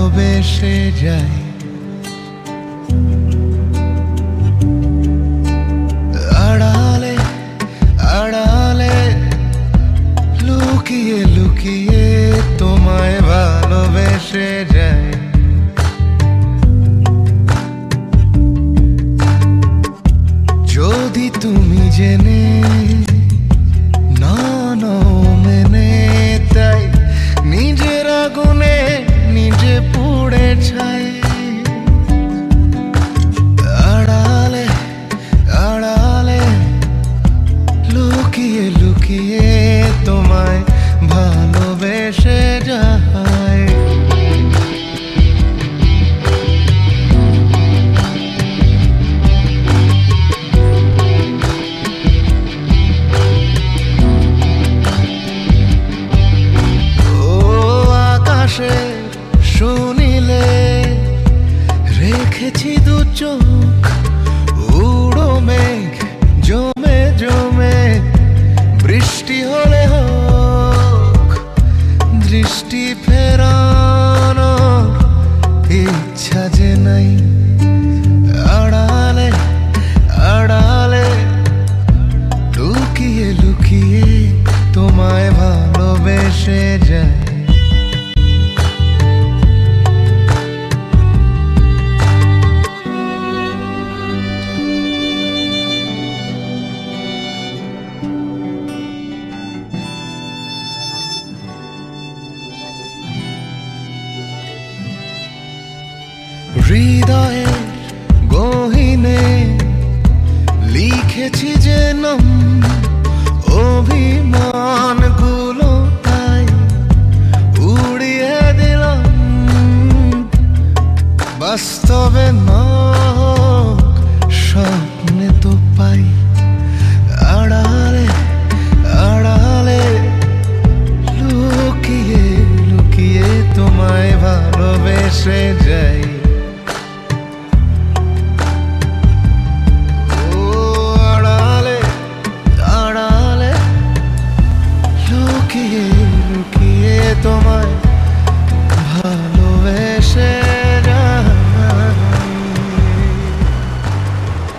ভালোবেসে যাই। আড়ালে আড়ালে লুকিয়ে লুকিয়ে তোমায় ভালোবেসে যাই। যদি তুমি জেনে না নাও মেনে, তাই নিজের আগুনে নিজে পুড়ে ছাই। আড়ালে আড়ালে লুকিয়ে লুকিয়ে তোমায় ভালোবেসে যাই। শুনিলে রেখেছি দু চোখ, উড়ো মেঘ জমে জমে বৃষ্টি হলে হোক, দৃষ্টি ফেরানো ইচ্ছা যে নাই। আড়ালে আড়ালে লুকিয়ে লুকিয়ে তোমায় ভালোবেসে যায়। হৃদয়ের গহীনে লিখেছি যে নাম